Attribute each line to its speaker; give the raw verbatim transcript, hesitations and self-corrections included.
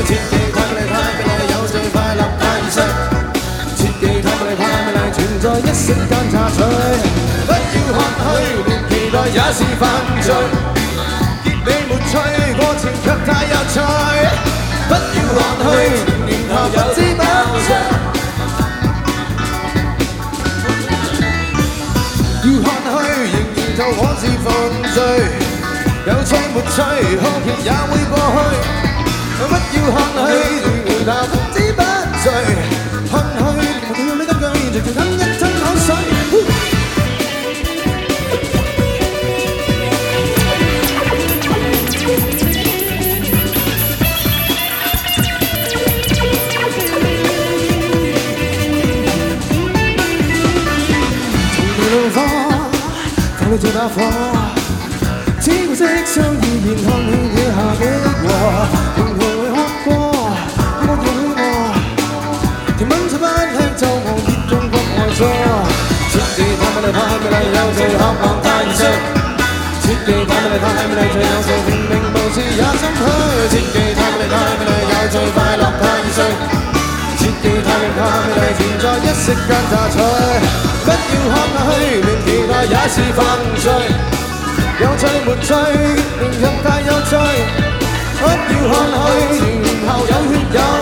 Speaker 1: 切忌太美麗，太美麗，有最快樂太易碎。切忌太美麗，太美麗，存在一息間榨取。不要看去，連期待也是犯罪。結尾沒趣，過程卻太有趣。不要看去，年頭不知不覺。要看去，仍然就仿似犯罪。有趣沒趣，好奇也會過去。不要看去，回頭不知不覺。看去，我要你金句，隨條吞一吞口水。放你這把火，只顧色相依然看你野下的禍，平thường會哭過，我要許我，甜吻再不吃就望結中國外座。切忌太美麗，太美麗，有最渴望太易碎。切忌太美麗，太美麗，最有時明明無事也心虛。切忌太美麗，太美麗，有最快樂太易碎。切忌太美太美麗，存在一息間榨取。不要看去，連期待也是犯罪。有趣沒趣，形容太有趣。不要看去，前後有血有